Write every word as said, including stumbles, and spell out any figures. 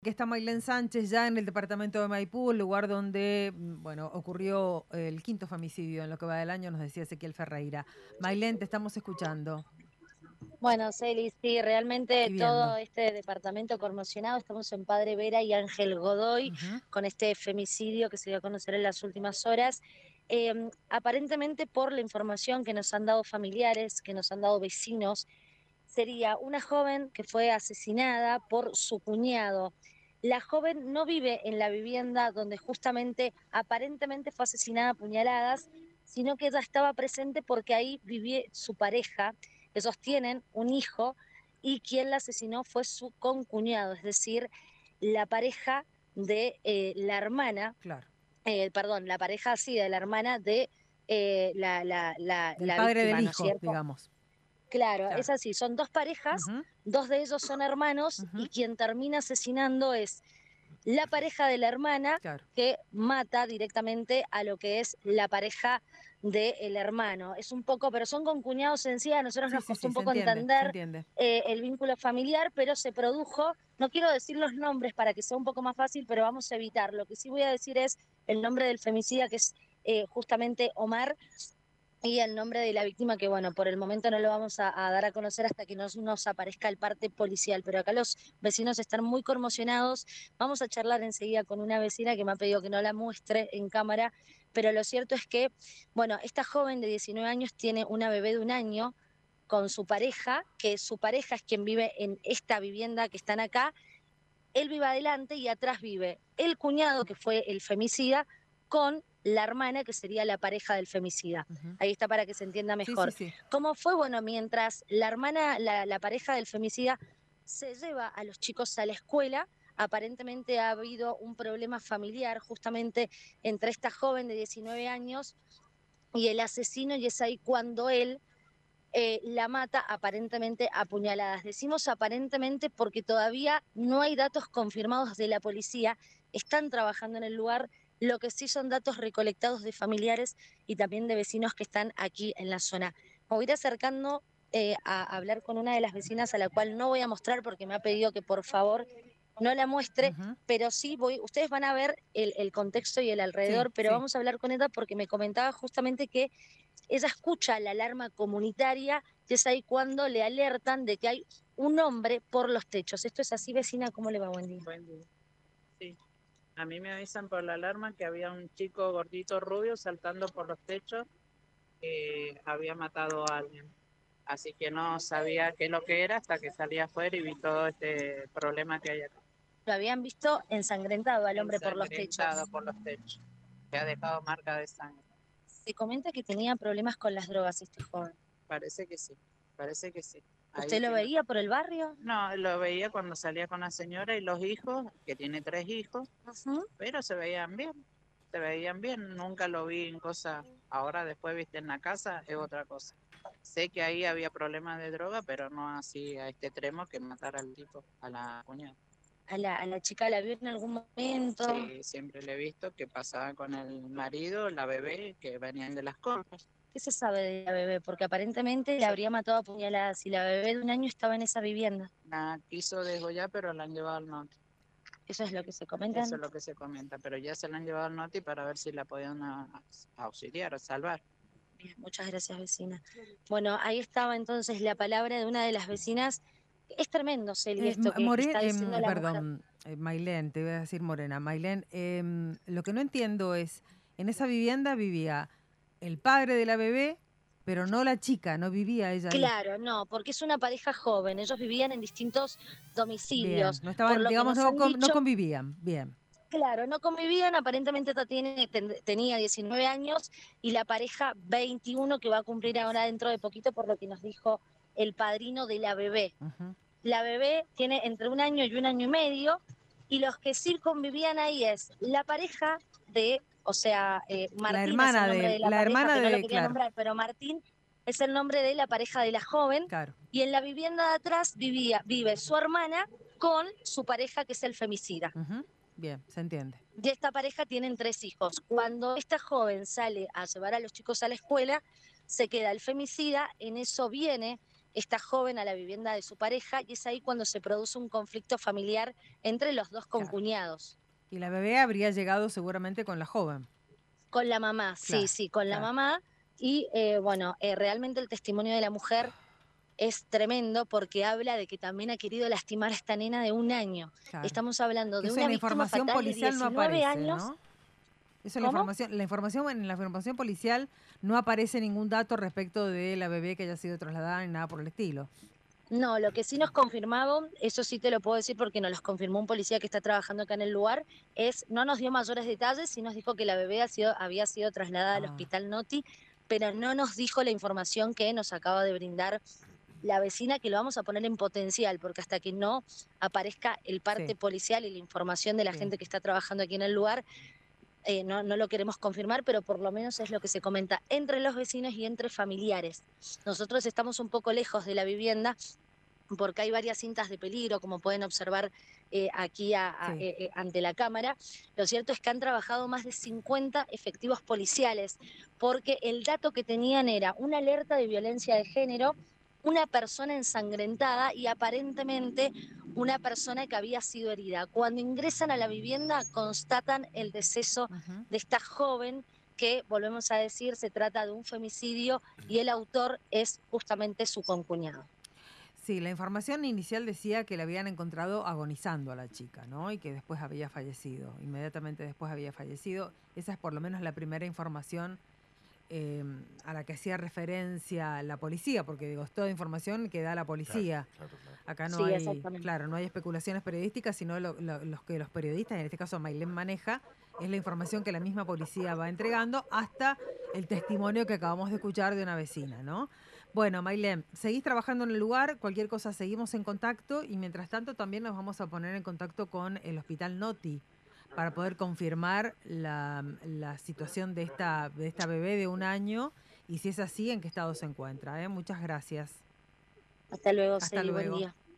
Que está Mailén Sánchez ya en el departamento de Maipú, el lugar donde, bueno, ocurrió el quinto femicidio en lo que va del año, nos decía Ezequiel Ferreira. Mailén, te estamos escuchando Bueno, Celi, sí, realmente y todo viendo. este departamento conmocionado, estamos en Padre Vera y Ángel Godoy Ujú. con este femicidio que se dio a conocer en las últimas horas. Eh, aparentemente por la información que nos han dado familiares, que nos han dado vecinos, sería una joven que fue asesinada por su cuñado. La joven no vive en la vivienda donde justamente aparentemente fue asesinada a puñaladas, sino que ella estaba presente porque ahí vivía su pareja. Ellos tienen un hijo y quien la asesinó fue su concuñado, es decir, la pareja de eh, la hermana, Claro, eh, perdón, la pareja sí, de la hermana de eh, la, la, la, del la padre del víctima, ¿no es hijo, cierto? digamos. Claro, es Claro. así, son dos parejas, Ujú, dos de ellos son hermanos y ujú, quien termina asesinando es la pareja de la hermana claro. que mata directamente a lo que es la pareja del hermano. Es un poco, pero son concuñados en sí, a nosotros Sí, nos sí, costó sí, un se poco entiende, se entender entiende. eh, el vínculo familiar, pero se produjo, no quiero decir los nombres para que sea un poco más fácil, pero vamos a evitar. Lo que sí voy a decir es el nombre del femicida, que es eh, justamente Omar, y el nombre de la víctima, que bueno, por el momento no lo vamos a, a dar a conocer hasta que nos, nos aparezca el parte policial, pero acá los vecinos están muy conmocionados. Vamos a charlar enseguida con una vecina que me ha pedido que no la muestre en cámara, pero lo cierto es que, bueno, esta joven de diecinueve años tiene una bebé de un año con su pareja, que su pareja es quien vive en esta vivienda que están acá. Él vive adelante y atrás vive el cuñado, que fue el femicida, con la hermana, que sería la pareja del femicida. Ujú. Ahí está para que se entienda Sí, sí, mejor. sí. ¿Cómo fue? Bueno, mientras la hermana, la, la pareja del femicida se lleva a los chicos a la escuela, aparentemente ha habido un problema familiar justamente entre esta joven de diecinueve años y el asesino, y es ahí cuando él eh, la mata aparentemente a puñaladas. Decimos aparentemente porque todavía no hay datos confirmados de la policía, están trabajando en el lugar, lo que sí son datos recolectados de familiares y también de vecinos que están aquí en la zona. Me voy a ir acercando eh, a hablar con una de las vecinas a la cual no voy a mostrar porque me ha pedido que por favor no la muestre, Ujú. pero sí voy, ustedes van a ver el, el contexto y el Sí, alrededor, pero sí. vamos a hablar con ella porque me comentaba justamente que ella escucha la alarma comunitaria, que es ahí cuando le alertan de que hay un hombre por los techos. ¿Esto es así, vecina? ¿Cómo le va? Buen día. Buen día. Sí, a mí me avisan por la alarma que había un chico gordito rubio saltando por los techos que había matado a alguien. Así que no sabía qué es lo que era hasta que salí afuera y vi todo este problema que hay acá. Lo habían visto ensangrentado al hombre por los techos. Ensangrentado por los techos, que ha dejado marca de sangre. Se comenta que tenía problemas con las drogas este joven. Parece que sí, parece que sí. Ahí ¿Usted lo tiene. veía por el barrio? No, lo veía cuando salía con la señora y los hijos, que tiene tres hijos, Ujú. pero se veían bien, se veían bien, nunca lo vi en cosas, ahora después viste en la casa es otra cosa. Sé que ahí había problemas de droga, pero no así a este extremo que matar al tipo, a la cuñada. A la, a la chica la vio en algún momento. Sí, siempre le he visto que pasaba con el marido, la bebé, que venían de las compras. ¿Qué se sabe de la bebé? Porque aparentemente la habría matado a puñaladas y la bebé de un año estaba en esa vivienda. La quiso desgollar, pero la han llevado al norte. Eso es lo que se Eso comentan. es lo que se comenta, pero ya se la han llevado al norte para ver si la podían a- a auxiliar o salvar. Bien, muchas gracias, vecina. Bueno, ahí estaba entonces la palabra de una de las vecinas. Es tremendo, Celi, Eh, esto que, que More, está diciendo em, la mujer. perdón, eh, Mailén, te voy a decir Morena. Mailén, em, lo que no entiendo es, en esa vivienda vivía el padre de la bebé, pero no la chica, no vivía ella ahí. Claro, no, porque es una pareja joven. Ellos vivían en distintos Bien, domicilios. no Por estaban, lo que digamos, nos no, han con- no dicho, convivían. Bien. claro, no convivían. Aparentemente esta tiene, ten- tenía diecinueve años y la pareja veintiuno, que va a cumplir ahora dentro de poquito, por lo que nos dijo el padrino de la bebé. Ujú. La bebé tiene entre un año y un año y medio, y los que sí convivían ahí es la pareja de, o sea, eh, La Martín es el hermana nombre de, de la la pareja, hermana que no lo de, quería claro, nombrar, pero Martín es el nombre de la pareja de la joven, claro. y en la vivienda de atrás vivía, vive su hermana con su pareja, que es el femicida. Ujú. Bien, se entiende. Y esta pareja tienen tres hijos. Cuando esta joven sale a llevar a los chicos a la escuela, se queda el femicida, en eso viene esta joven a la vivienda de su pareja y es ahí cuando se produce un conflicto familiar entre los dos Claro. concuñados. Y la bebé habría llegado seguramente con la joven. Con la mamá, sí, Claro, sí, con la claro. mamá. Y eh, bueno, eh, realmente el testimonio de la mujer es tremendo porque habla de que también ha querido lastimar a esta nena de un año. Claro. Estamos hablando Que de eso una en la víctima información fatal de policial no diecinueve aparece, años. ¿no? Eso en la ¿Cómo? información, la información, en la información policial no aparece ningún dato respecto de la bebé que haya sido trasladada ni nada por el estilo. No, lo que sí nos confirmaba, eso sí te lo puedo decir porque nos los confirmó un policía que está trabajando acá en el lugar, es, no nos dio mayores detalles, sí nos dijo que la bebé ha sido, había sido trasladada al Ah, hospital Noti, pero no nos dijo la información que nos acaba de brindar la vecina, que lo vamos a poner en potencial, porque hasta que no aparezca el parte sí, policial y la información de la bien. gente que está trabajando aquí en el lugar, eh, no, no lo queremos confirmar, pero por lo menos es lo que se comenta entre los vecinos y entre familiares. Nosotros estamos un poco lejos de la vivienda, porque hay varias cintas de peligro, como pueden observar eh, aquí a, a, Sí. eh, eh, ante la cámara. Lo cierto es que han trabajado más de cincuenta efectivos policiales, porque el dato que tenían era una alerta de violencia de género, una persona ensangrentada y aparentemente una persona que había sido herida. Cuando ingresan a la vivienda constatan el deceso Ujú. de esta joven que, volvemos a decir, se trata de un femicidio y el autor es justamente su concuñado. Sí, la información inicial decía que la habían encontrado agonizando a la chica, ¿no? Y que después había fallecido, inmediatamente después había fallecido. Esa es por lo menos la primera información eh, a la que hacía referencia la policía, porque digo, es toda información que da la policía. Claro, claro, claro. Acá no Sí, hay, exactamente. claro, no hay especulaciones periodísticas, sino lo, lo- los que los periodistas, en este caso Mailén maneja, es la información que la misma policía va entregando hasta el testimonio que acabamos de escuchar de una vecina, ¿no? Bueno, Mailén, seguís trabajando en el lugar, cualquier cosa seguimos en contacto y mientras tanto también nos vamos a poner en contacto con el Hospital Noti para poder confirmar la, la situación de esta, de esta bebé de un año y si es así, en qué estado se encuentra, ¿eh? Muchas gracias. Hasta luego, Hasta Celi, buen luego. día.